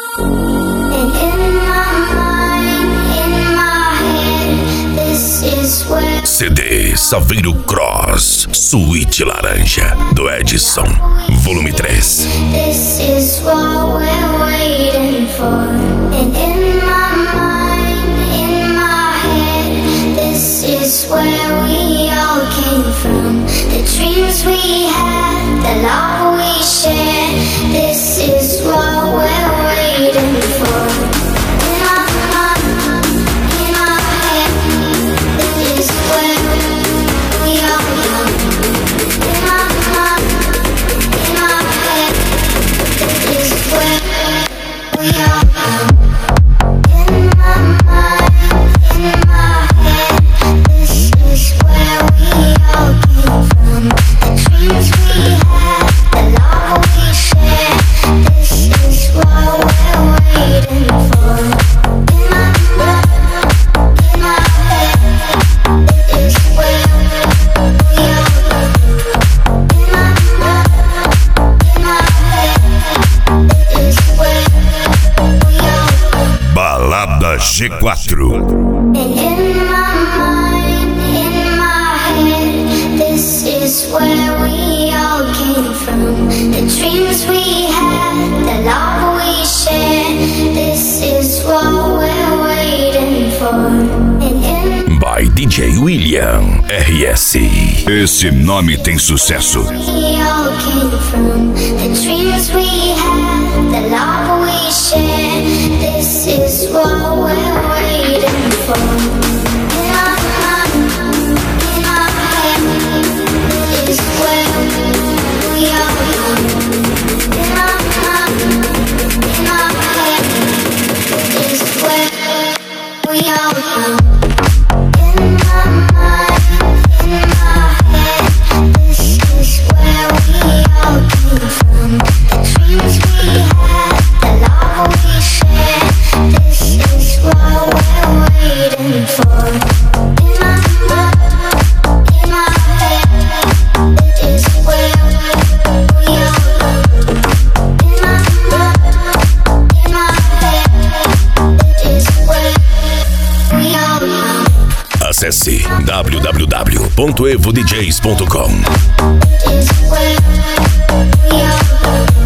CD Saveiro Cross Suíte Laranja do Edson, volume 3. This is what we're waiting for. And in my mind, in my head, this is where we all came from. The dreams we had, the love we shared. This is what we're waiting for. G4. By DJ William RS. Esse nome tem sucesso. This is what we're waiting for. Acesse www.evodjs.com.